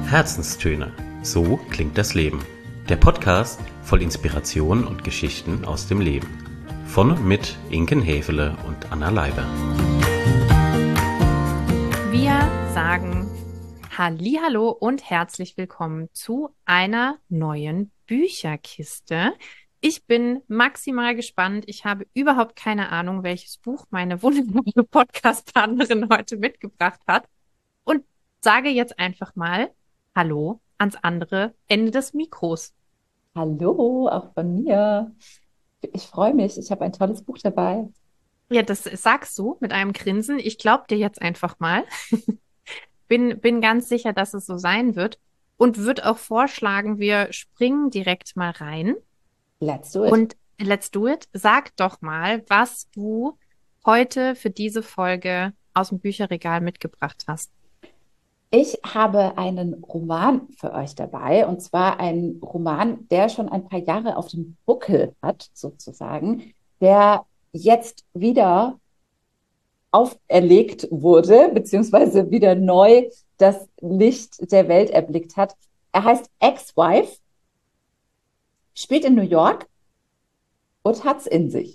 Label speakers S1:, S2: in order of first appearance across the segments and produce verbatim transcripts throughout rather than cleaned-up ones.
S1: Herzenstöne. So klingt das Leben. Der Podcast voll Inspiration und Geschichten aus dem Leben. Von und mit Inken Häfele und Anna Leiber.
S2: Wir sagen Hallihallo und herzlich willkommen zu einer neuen Bücherkiste. Ich bin maximal gespannt. Ich habe überhaupt keine Ahnung, welches Buch meine wunderbare Podcast-Partnerin heute mitgebracht hat. Und sage jetzt einfach mal Hallo ans andere Ende des Mikros.
S3: Hallo, auch von mir. Ich freue mich. Ich habe ein tolles Buch dabei.
S2: Ja, das sagst du mit einem Grinsen. Ich glaube dir jetzt einfach mal. Bin, bin ganz sicher, dass es so sein wird und würde auch vorschlagen, wir springen direkt mal rein.
S3: Let's do it.
S2: Und let's do it. Sag doch mal, was du heute für diese Folge aus dem Bücherregal mitgebracht hast.
S3: Ich habe einen Roman für euch dabei, und zwar einen Roman, der schon ein paar Jahre auf dem Buckel hat, sozusagen, der jetzt wieder auferlegt wurde, beziehungsweise wieder neu das Licht der Welt erblickt hat. Er heißt Ex-Wife, spielt in New York und hat's in sich.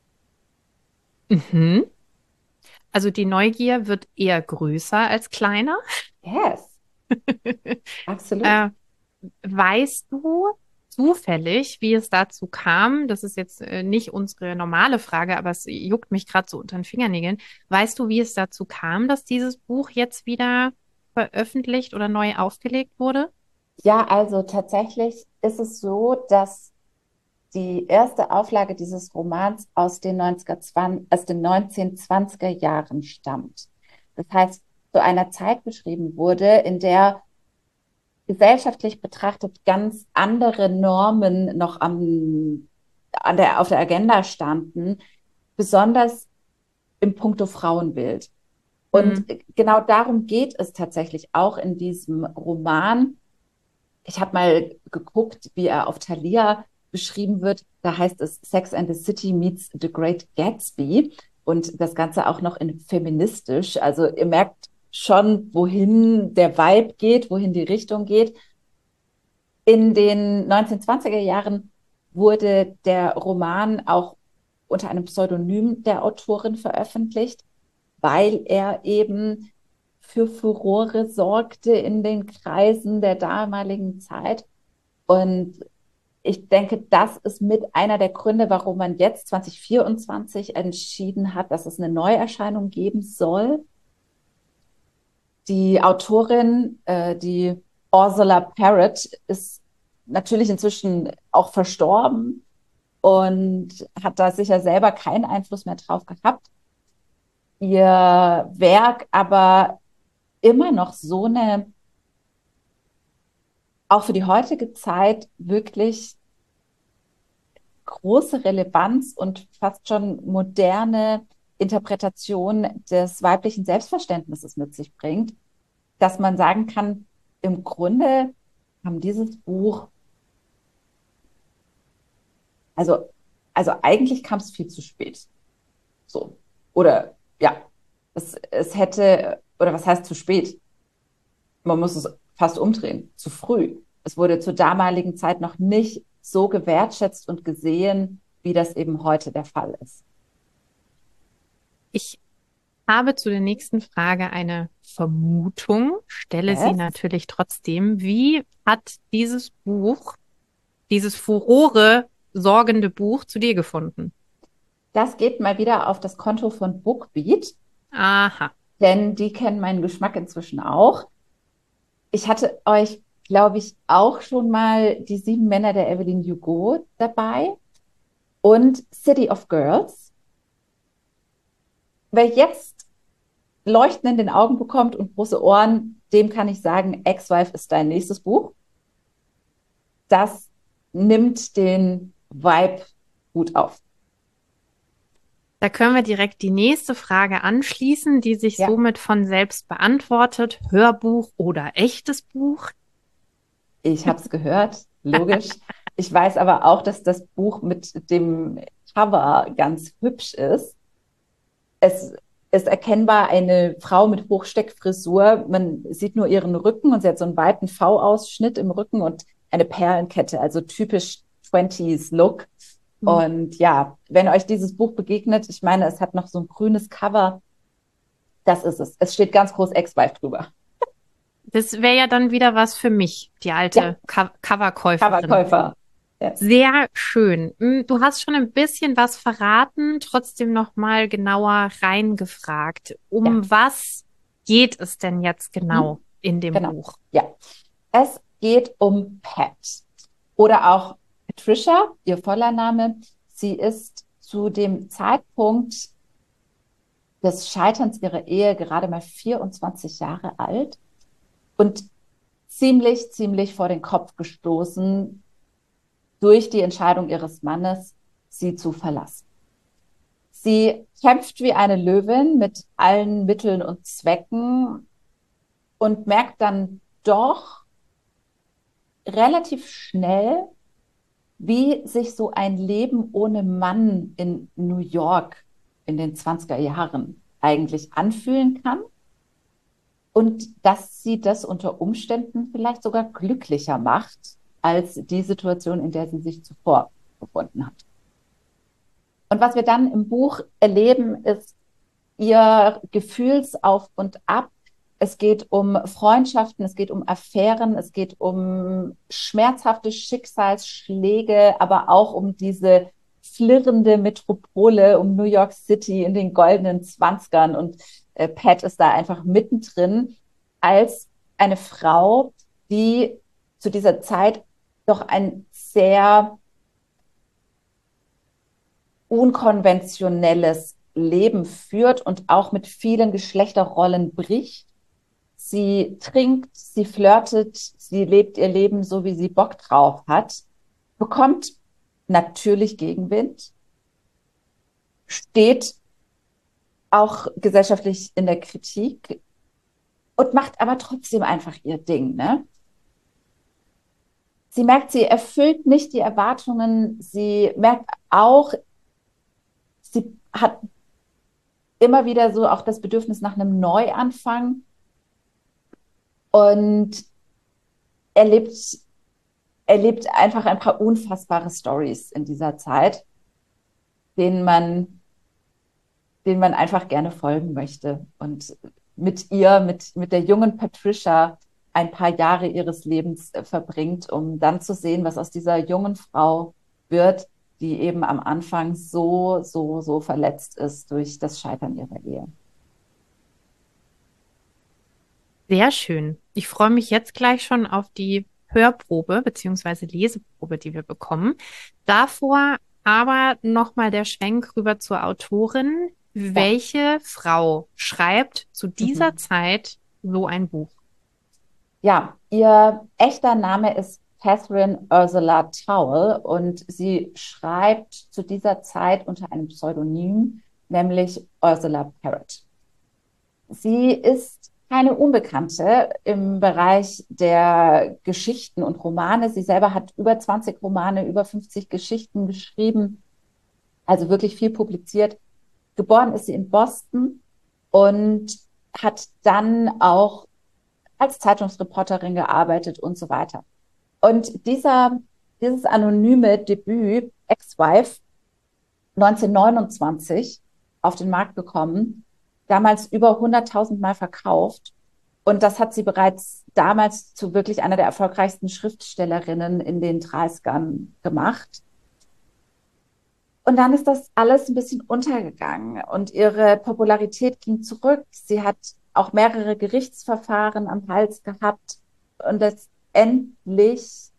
S2: Mhm. Also die Neugier wird eher größer als kleiner.
S3: Yes, absolut.
S2: Äh, weißt du zufällig, wie es dazu kam? Das ist jetzt äh, nicht unsere normale Frage, aber es juckt mich gerade so unter den Fingernägeln. Weißt du, wie es dazu kam, dass dieses Buch jetzt wieder veröffentlicht oder neu aufgelegt wurde?
S3: Ja, also tatsächlich ist es so, dass die erste Auflage dieses Romans aus den neunziger, aus den neunzehnhundertzwanziger Jahren stammt. Das heißt, zu einer Zeit beschrieben wurde, in der gesellschaftlich betrachtet ganz andere Normen noch am, an der, auf der Agenda standen, besonders im Puncto Frauenbild. Und
S2: Hm.
S3: genau darum geht es tatsächlich auch in diesem Roman. Ich habe mal geguckt, wie er auf Thalia beschrieben wird. Da heißt es Sex and the City meets The Great Gatsby. Und das Ganze auch noch in feministisch. Also ihr merkt schon, wohin der Vibe geht, wohin die Richtung geht. In den neunzehnhundertzwanziger Jahren wurde der Roman auch unter einem Pseudonym der Autorin veröffentlicht, weil er eben für Furore sorgte in den Kreisen der damaligen Zeit. Und ich denke, das ist mit einer der Gründe, warum man jetzt zwanzig vierundzwanzig entschieden hat, dass es eine Neuerscheinung geben soll. Die Autorin, äh, die Ursula Parrott, ist natürlich inzwischen auch verstorben und hat da sicher selber keinen Einfluss mehr drauf gehabt. Ihr Werk aber immer noch so eine, auch für die heutige Zeit, wirklich große Relevanz und fast schon moderne Interpretation des weiblichen Selbstverständnisses mit sich bringt, dass man sagen kann, im Grunde haben dieses Buch, also, also eigentlich kam es viel zu spät. So. Oder ja, es, es hätte, oder was heißt zu spät? Man muss es fast umdrehen, zu früh. Es wurde zur damaligen Zeit noch nicht so gewertschätzt und gesehen, wie das eben heute der Fall ist.
S2: Ich habe zu der nächsten Frage eine Vermutung, stelle sie
S3: Yes.
S2: natürlich trotzdem. Wie hat dieses Buch, dieses Furore sorgende Buch zu dir gefunden?
S3: Das geht mal wieder auf das Konto von Bookbeat,
S2: Aha.
S3: denn die kennen meinen Geschmack inzwischen auch. Ich hatte euch, glaube ich, auch schon mal die Sieben Männer der Evelyn Hugo dabei und City of Girls. Wer jetzt Leuchten in den Augen bekommt und große Ohren, dem kann ich sagen, Ex-Wife ist dein nächstes Buch. Das nimmt den Vibe gut auf.
S2: Da können wir direkt die nächste Frage anschließen, die sich
S3: Ja.
S2: somit von selbst beantwortet. Hörbuch oder echtes Buch?
S3: Ich habe es gehört, logisch. Ich weiß aber auch, dass das Buch mit dem Cover ganz hübsch ist. Es ist erkennbar eine Frau mit Hochsteckfrisur. Man sieht nur ihren Rücken und sie hat so einen weiten V-Ausschnitt im Rücken und eine Perlenkette, also typisch zwanziger Look. Mhm. Und ja, wenn euch dieses Buch begegnet, ich meine, es hat noch so ein grünes Cover, das ist es. Es steht ganz groß Ex-Wife drüber.
S2: Das wäre ja dann wieder was für mich, die alte ja. Co- Coverkäuferin.
S3: Coverkäufer.
S2: Yes. Sehr schön. Du hast schon ein bisschen was verraten, trotzdem noch mal genauer reingefragt. Um ja. was geht es denn jetzt genau hm. in dem
S3: genau.
S2: Buch?
S3: Ja, es geht um Pat oder auch Patricia, ihr voller Name. Sie ist zu dem Zeitpunkt des Scheiterns ihrer Ehe gerade mal vierundzwanzig Jahre alt und ziemlich, ziemlich vor den Kopf gestoßen durch die Entscheidung ihres Mannes, sie zu verlassen. Sie kämpft wie eine Löwin mit allen Mitteln und Zwecken und merkt dann doch relativ schnell, wie sich so ein Leben ohne Mann in New York in den zwanziger Jahren eigentlich anfühlen kann und dass sie das unter Umständen vielleicht sogar glücklicher macht als die Situation, in der sie sich zuvor befunden hat. Und was wir dann im Buch erleben, ist ihr Gefühlsauf und Ab. Es geht um Freundschaften, es geht um Affären, es geht um schmerzhafte Schicksalsschläge, aber auch um diese flirrende Metropole, um New York City in den goldenen Zwanzigern. Und äh, Pat ist da einfach mittendrin als eine Frau, die zu dieser Zeit doch ein sehr unkonventionelles Leben führt und auch mit vielen Geschlechterrollen bricht. Sie trinkt, sie flirtet, sie lebt ihr Leben so, wie sie Bock drauf hat, bekommt natürlich Gegenwind, steht auch gesellschaftlich in der Kritik und macht aber trotzdem einfach ihr Ding, ne? Sie merkt, sie erfüllt nicht die Erwartungen. Sie merkt auch, sie hat immer wieder so auch das Bedürfnis nach einem Neuanfang und erlebt, erlebt einfach ein paar unfassbare Stories in dieser Zeit, denen man, denen man einfach gerne folgen möchte und mit ihr, mit, mit der jungen Patricia ein paar Jahre ihres Lebens verbringt, um dann zu sehen, was aus dieser jungen Frau wird, die eben am Anfang so, so, so verletzt ist durch das Scheitern ihrer Ehe.
S2: Sehr schön. Ich freue mich jetzt gleich schon auf die Hörprobe bzw. Leseprobe, die wir bekommen. Davor aber nochmal der Schwenk rüber zur Autorin. Ja. Welche Frau schreibt zu dieser mhm. Zeit so ein Buch?
S3: Ja, ihr echter Name ist Catherine Ursula Towell und sie schreibt zu dieser Zeit unter einem Pseudonym, nämlich Ursula Parrott. Sie ist keine Unbekannte im Bereich der Geschichten und Romane. Sie selber hat über zwanzig Romane, über fünfzig Geschichten geschrieben, also wirklich viel publiziert. Geboren ist sie in Boston und hat dann auch als Zeitungsreporterin gearbeitet und so weiter. Und dieser, dieses anonyme Debüt, Ex-Wife, neunzehnhundertneunundzwanzig auf den Markt gekommen, damals über hunderttausend Mal verkauft. Und das hat sie bereits damals zu wirklich einer der erfolgreichsten Schriftstellerinnen in den dreißigern gemacht. Und dann ist das alles ein bisschen untergegangen und ihre Popularität ging zurück. Sie hat auch mehrere Gerichtsverfahren am Hals gehabt und letztendlich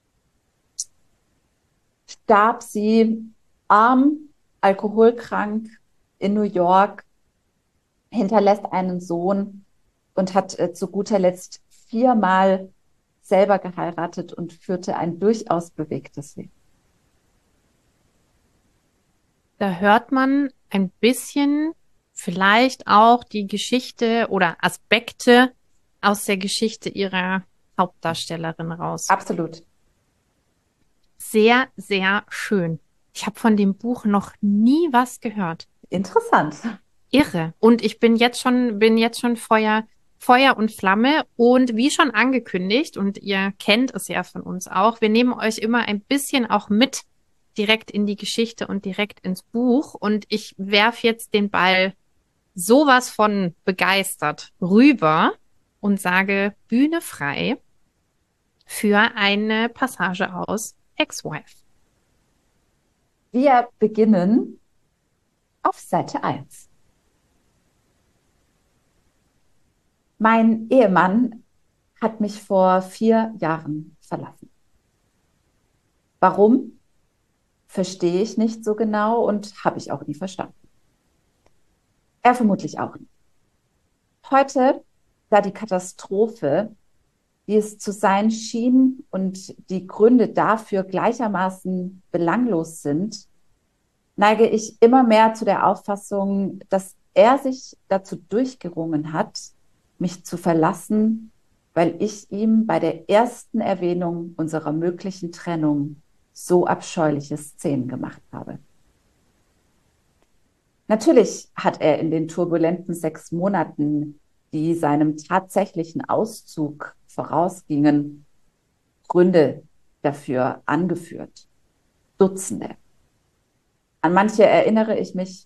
S3: starb sie arm, alkoholkrank in New York, hinterlässt einen Sohn und hat äh, zu guter Letzt viermal selber geheiratet und führte ein durchaus bewegtes Leben.
S2: Da hört man ein bisschen vielleicht auch die Geschichte oder Aspekte aus der Geschichte ihrer Hauptdarstellerin raus.
S3: Absolut.
S2: Sehr, sehr schön. Ich habe von dem Buch noch nie was gehört.
S3: Interessant.
S2: irre. Und ich bin jetzt schon, bin jetzt schon Feuer, Feuer und Flamme. Und wie schon angekündigt, und ihr kennt es ja von uns auch, wir nehmen euch immer ein bisschen auch mit direkt in die Geschichte und direkt ins Buch. Und ich werf jetzt den Ball sowas von begeistert rüber und sage Bühne frei für eine Passage aus Ex-Wife.
S3: Wir beginnen auf Seite eins. Mein Ehemann hat mich vor vier Jahren verlassen. Warum? Verstehe ich nicht so genau und habe ich auch nie verstanden. Er vermutlich auch nicht. Heute, da die Katastrophe, wie es zu sein schien und die Gründe dafür gleichermaßen belanglos sind, neige ich immer mehr zu der Auffassung, dass er sich dazu durchgerungen hat, mich zu verlassen, weil ich ihm bei der ersten Erwähnung unserer möglichen Trennung so abscheuliche Szenen gemacht habe. Natürlich hat er in den turbulenten sechs Monaten, die seinem tatsächlichen Auszug vorausgingen, Gründe dafür angeführt. Dutzende. An manche erinnere ich mich.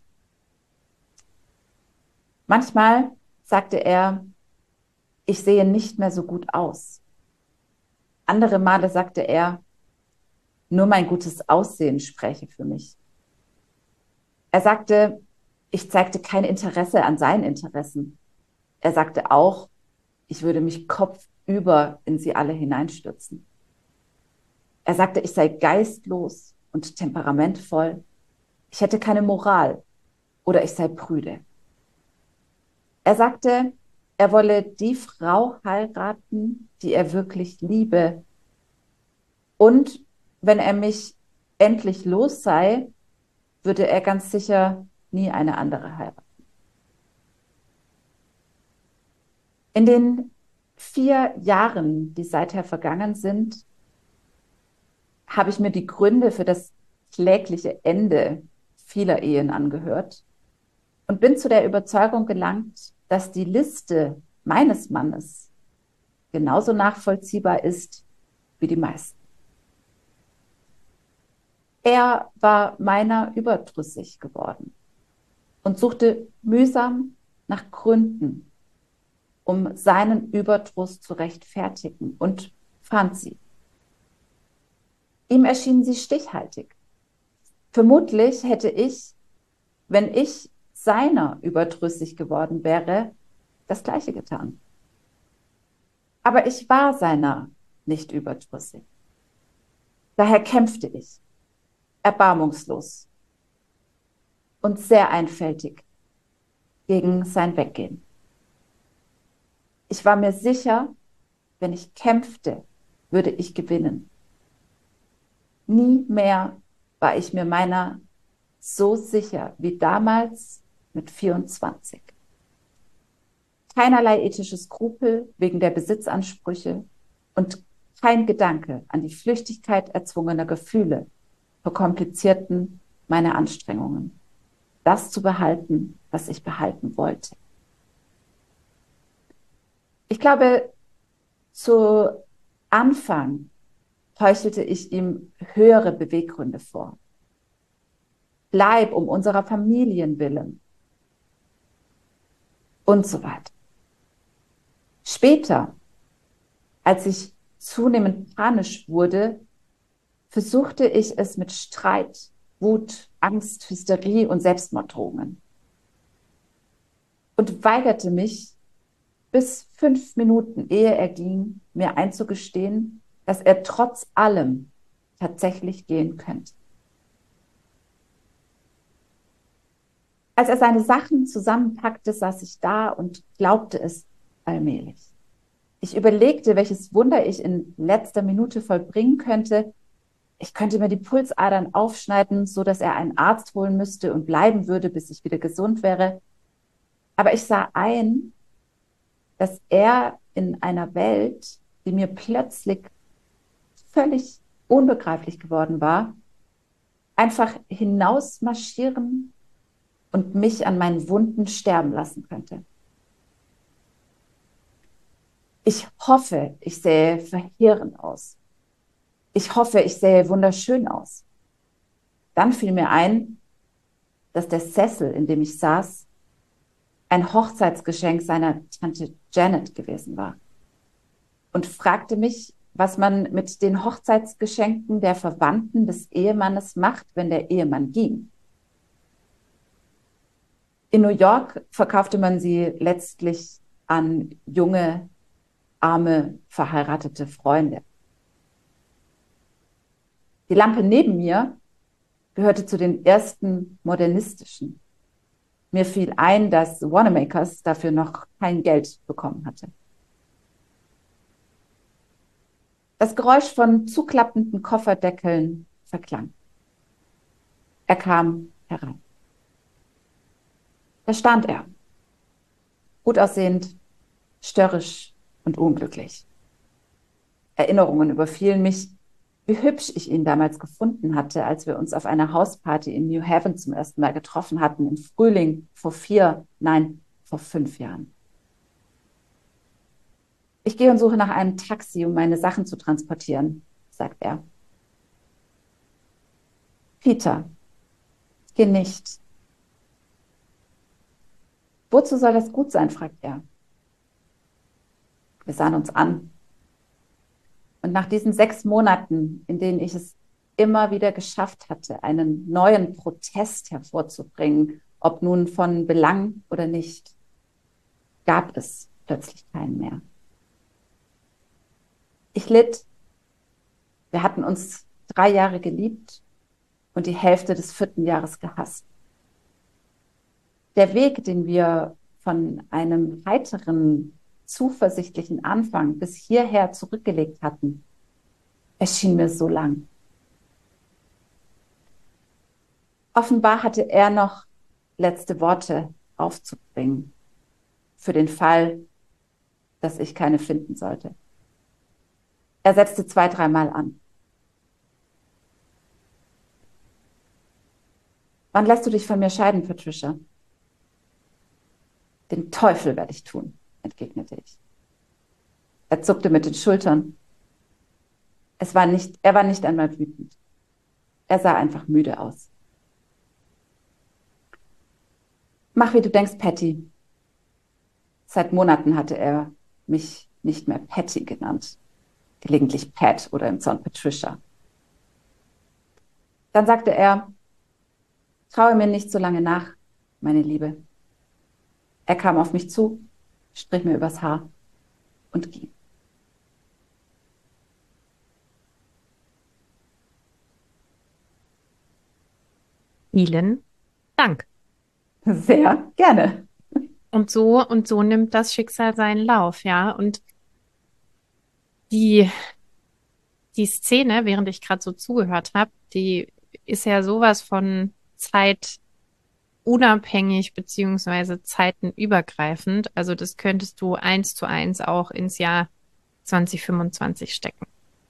S3: Manchmal sagte er, ich sehe nicht mehr so gut aus. Andere Male sagte er, nur mein gutes Aussehen spräche für mich. Er sagte, ich zeigte kein Interesse an seinen Interessen. Er sagte auch, ich würde mich kopfüber in sie alle hineinstürzen. Er sagte, ich sei geistlos und temperamentvoll. Ich hätte keine Moral oder ich sei prüde. Er sagte, er wolle die Frau heiraten, die er wirklich liebe. Und wenn er mich endlich los sei, würde er ganz sicher nie eine andere heiraten. In den vier Jahren, die seither vergangen sind, habe ich mir die Gründe für das klägliche Ende vieler Ehen angehört und bin zu der Überzeugung gelangt, dass die Liste meines Mannes genauso nachvollziehbar ist wie die meisten. Er war meiner überdrüssig geworden und suchte mühsam nach Gründen, um seinen Überdruss zu rechtfertigen, und fand sie. Ihm erschienen sie stichhaltig. Vermutlich hätte ich, wenn ich seiner überdrüssig geworden wäre, das Gleiche getan. Aber ich war seiner nicht überdrüssig. Daher kämpfte ich, erbarmungslos und sehr einfältig gegen sein Weggehen. Ich war mir sicher, wenn ich kämpfte, würde ich gewinnen. Nie mehr war ich mir meiner so sicher wie damals mit vierundzwanzig. Keinerlei ethische Skrupel wegen der Besitzansprüche und kein Gedanke an die Flüchtigkeit erzwungener Gefühle verkomplizierten meine Anstrengungen, das zu behalten, was ich behalten wollte. Ich glaube, zu Anfang heuchelte ich ihm höhere Beweggründe vor. Bleib um unserer Familien willen und so weiter. Später, als ich zunehmend panisch wurde, versuchte ich es mit Streit, Wut, Angst, Hysterie und Selbstmorddrohungen und weigerte mich bis fünf Minuten, ehe er ging, mir einzugestehen, dass er trotz allem tatsächlich gehen könnte. Als er seine Sachen zusammenpackte, saß ich da und glaubte es allmählich. Ich überlegte, welches Wunder ich in letzter Minute vollbringen könnte. Ich könnte mir die Pulsadern aufschneiden, so dass er einen Arzt holen müsste und bleiben würde, bis ich wieder gesund wäre. Aber ich sah ein, dass er in einer Welt, die mir plötzlich völlig unbegreiflich geworden war, einfach hinausmarschieren und mich an meinen Wunden sterben lassen könnte. Ich hoffe, ich sähe verheerend aus. Ich hoffe, ich sähe wunderschön aus. Dann fiel mir ein, dass der Sessel, in dem ich saß, ein Hochzeitsgeschenk seiner Tante Janet gewesen war. Und fragte mich, was man mit den Hochzeitsgeschenken der Verwandten des Ehemannes macht, wenn der Ehemann ging. In New York verkaufte man sie letztlich an junge, arme, verheiratete Freunde. Die Lampe neben mir gehörte zu den ersten modernistischen. Mir fiel ein, dass Wanamaker's dafür noch kein Geld bekommen hatte. Das Geräusch von zuklappenden Kofferdeckeln verklang. Er kam herein. Da stand er, gut aussehend, störrisch und unglücklich. Erinnerungen überfielen mich, wie hübsch ich ihn damals gefunden hatte, als wir uns auf einer Hausparty in New Haven zum ersten Mal getroffen hatten, im Frühling vor vier, nein, vor fünf Jahren. Ich gehe und suche nach einem Taxi, um meine Sachen zu transportieren, sagt er. Peter, geh nicht. Wozu soll das gut sein, fragt er. Wir sahen uns an. Und nach diesen sechs Monaten, in denen ich es immer wieder geschafft hatte, einen neuen Protest hervorzubringen, ob nun von Belang oder nicht, gab es plötzlich keinen mehr. Ich litt. Wir hatten uns drei Jahre geliebt und die Hälfte des vierten Jahres gehasst. Der Weg, den wir von einem heiteren, zuversichtlichen Anfang bis hierher zurückgelegt hatten, erschien mir so lang. Offenbar hatte er noch letzte Worte aufzubringen, für den Fall, dass ich keine finden sollte. Er setzte zwei, dreimal an. Wann lässt du dich von mir scheiden, Patricia? Den Teufel werde ich tun, entgegnete ich. Er zuckte mit den Schultern. Es war nicht, er war nicht einmal wütend. Er sah einfach müde aus. Mach, wie du denkst, Patty. Seit Monaten hatte er mich nicht mehr Patty genannt. Gelegentlich Pat oder im Zorn Patricia. Dann sagte er, traue mir nicht so lange nach, meine Liebe. Er kam auf mich zu, strich mir übers Haar und ging.
S2: Vielen Dank.
S3: Sehr gerne.
S2: Und so und so nimmt das Schicksal seinen Lauf, ja. Und die die Szene, während ich gerade so zugehört habe, die ist ja sowas von zeitunabhängig beziehungsweise zeitenübergreifend. Also das könntest du eins zu eins auch ins Jahr zwanzig fünfundzwanzig stecken.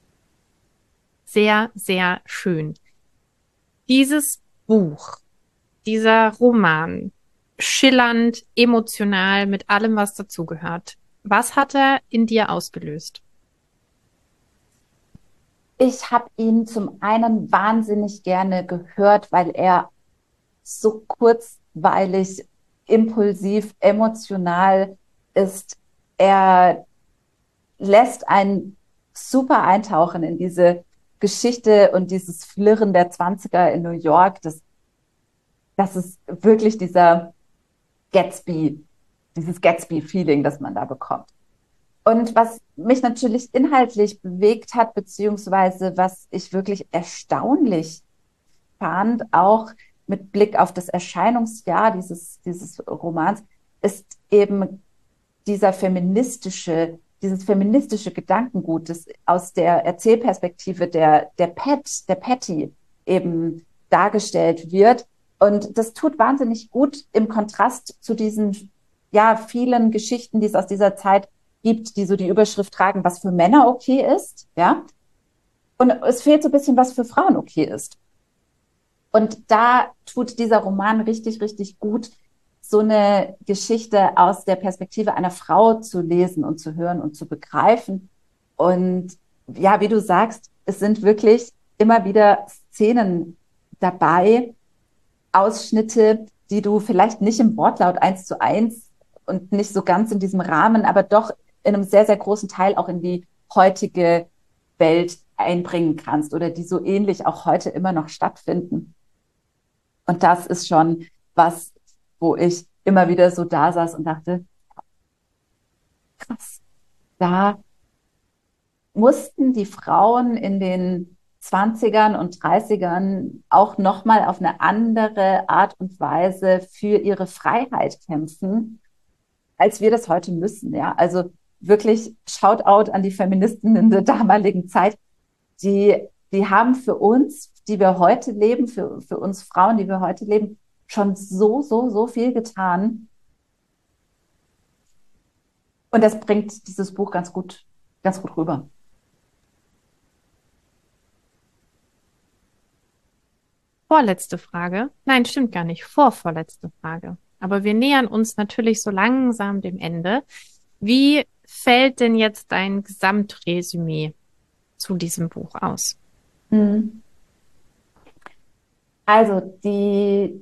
S2: Sehr, sehr schön. Dieses Buch, dieser Roman, schillernd, emotional, mit allem, was dazugehört. Was hat er in dir ausgelöst?
S3: Ich habe ihn zum einen wahnsinnig gerne gehört, weil er so kurzweilig, impulsiv, emotional ist. Er lässt einen super eintauchen in diese Geschichte und dieses Flirren der Zwanziger in New York. Das, das ist wirklich dieser Gatsby, dieses Gatsby-Feeling, das man da bekommt. Und was mich natürlich inhaltlich bewegt hat, beziehungsweise was ich wirklich erstaunlich fand, auch mit Blick auf das Erscheinungsjahr dieses, dieses Romans, ist eben dieser feministische, dieses feministische Gedankengut, das aus der Erzählperspektive der, der Pat, der Patty eben dargestellt wird. Und das tut wahnsinnig gut im Kontrast zu diesen, ja, vielen Geschichten, die es aus dieser Zeit gibt, die so die Überschrift tragen, was für Männer okay ist, ja. Und es fehlt so ein bisschen, was für Frauen okay ist. Und da tut dieser Roman richtig, richtig gut, so eine Geschichte aus der Perspektive einer Frau zu lesen und zu hören und zu begreifen. Und ja, wie du sagst, es sind wirklich immer wieder Szenen dabei, Ausschnitte, die du vielleicht nicht im Wortlaut eins zu eins und nicht so ganz in diesem Rahmen, aber doch in einem sehr, sehr großen Teil auch in die heutige Welt einbringen kannst oder die so ähnlich auch heute immer noch stattfinden. Und das ist schon was, wo ich immer wieder so da saß und dachte, krass, da mussten die Frauen in den zwanzigern und dreißigern auch nochmal auf eine andere Art und Weise für ihre Freiheit kämpfen, als wir das heute müssen. Ja, also wirklich Shoutout an die Feministinnen in der damaligen Zeit. Die, die haben für uns, die wir heute leben, für, für uns Frauen, die wir heute leben, schon so, so, so viel getan. Und das bringt dieses Buch ganz gut, ganz gut rüber.
S2: Vorletzte Frage. Nein, stimmt gar nicht. Vorvorletzte Frage. Aber wir nähern uns natürlich so langsam dem Ende. Wie fällt denn jetzt dein Gesamtresümee zu diesem Buch aus?
S3: Also die,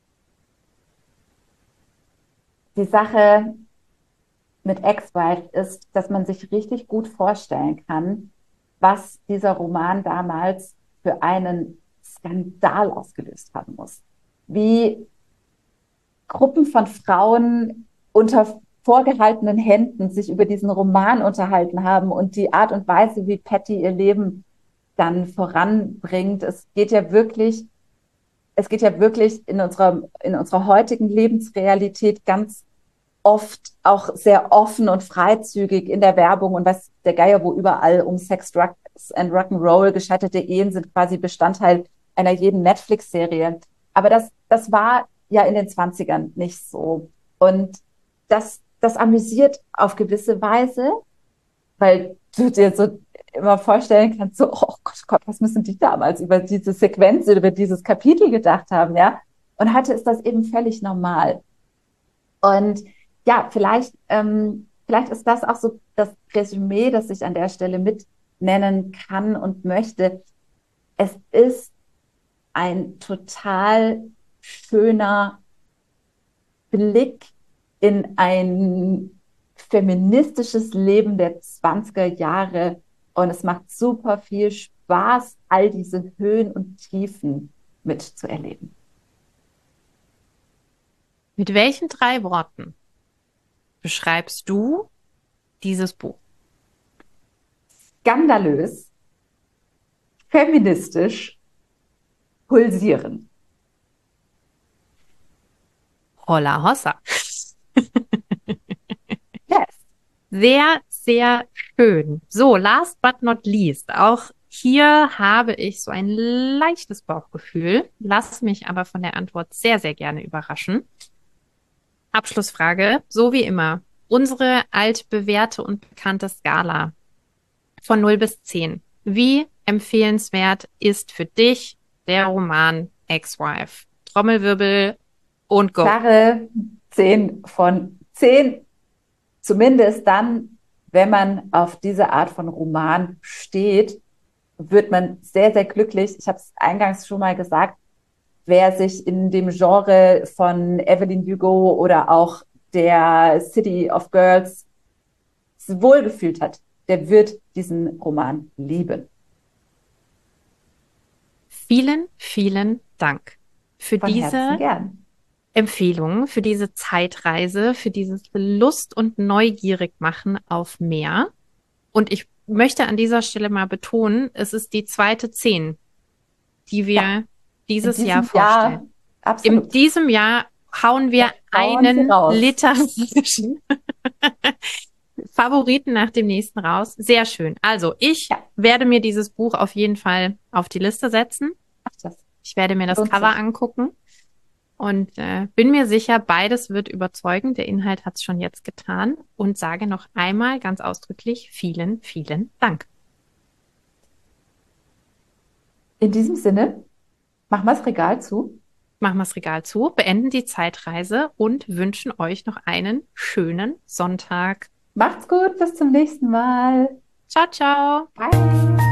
S3: die Sache mit Ex-Wife ist, dass man sich richtig gut vorstellen kann, was dieser Roman damals für einen Skandal ausgelöst haben muss. Wie Gruppen von Frauen unter vorgehaltenen Händen sich über diesen Roman unterhalten haben und die Art und Weise, wie Patty ihr Leben dann voranbringt. Es geht ja wirklich, es geht ja wirklich in unserer, in unserer heutigen Lebensrealität ganz oft auch sehr offen und freizügig in der Werbung und was der Geier, wo überall um Sex, Drugs and Rock'n'Roll, gescheiterte Ehen sind quasi Bestandteil einer jeden Netflix-Serie. Aber das, das war ja in den zwanzigern nicht so. Und das, das amüsiert auf gewisse Weise, weil du dir so immer vorstellen kannst, so, oh Gott, Gott, was müssen die damals über diese Sequenz, über dieses Kapitel gedacht haben, ja? Und heute ist das eben völlig normal. Und ja, vielleicht, ähm, vielleicht ist das auch so das Resümee, das ich an der Stelle mit nennen kann und möchte. Es ist ein total schöner Blick in ein feministisches Leben der zwanziger Jahre und es macht super viel Spaß, all diese Höhen und Tiefen mitzuerleben.
S2: Mit welchen drei Worten beschreibst du dieses Buch?
S3: Skandalös, feministisch, pulsieren.
S2: Holla Hossa.
S3: Yes.
S2: Sehr, sehr schön. So, last but not least. Auch hier habe ich so ein leichtes Bauchgefühl. Lass mich aber von der Antwort sehr, sehr gerne überraschen. Abschlussfrage, so wie immer. Unsere altbewährte und bekannte Skala von null bis zehn. Wie empfehlenswert ist für dich der Roman Ex-Wife? Trommelwirbel und go.
S3: Klare zehn von zehn. Zumindest dann, wenn man auf diese Art von Roman steht, wird man sehr, sehr glücklich. Ich habe es eingangs schon mal gesagt, wer sich in dem Genre von Evelyn Hugo oder auch der City of Girls wohlgefühlt hat, der wird diesen Roman lieben.
S2: Vielen, vielen Dank für
S3: Von
S2: diese
S3: Herzen gern.
S2: Empfehlung, für diese Zeitreise, für dieses Lust und neugierig machen auf mehr. Und ich möchte an dieser Stelle mal betonen, es ist die zweite zehn, die wir
S3: Ja,
S2: dieses
S3: in
S2: Jahr
S3: diesem Jahr,
S2: vorstellen.
S3: absolut.
S2: In diesem Jahr hauen wir
S3: Hauen Sie
S2: einen
S3: raus.
S2: literarischen Favoriten nach dem nächsten raus. Sehr schön. Also ich
S3: Ja.
S2: werde mir dieses Buch auf jeden Fall auf die Liste setzen.
S3: Ach, das
S2: Ich werde mir das
S3: lohnt
S2: Cover
S3: sich.
S2: angucken und äh, bin mir sicher, beides wird überzeugen. Der Inhalt hat es schon jetzt getan und sage noch einmal ganz ausdrücklich vielen, vielen Dank.
S3: In diesem Sinne, Machen wir das Regal zu.
S2: Machen wir das Regal zu, beenden die Zeitreise und wünschen euch noch einen schönen Sonntag.
S3: Macht's gut, bis zum nächsten Mal.
S2: Ciao, ciao.
S3: Bye.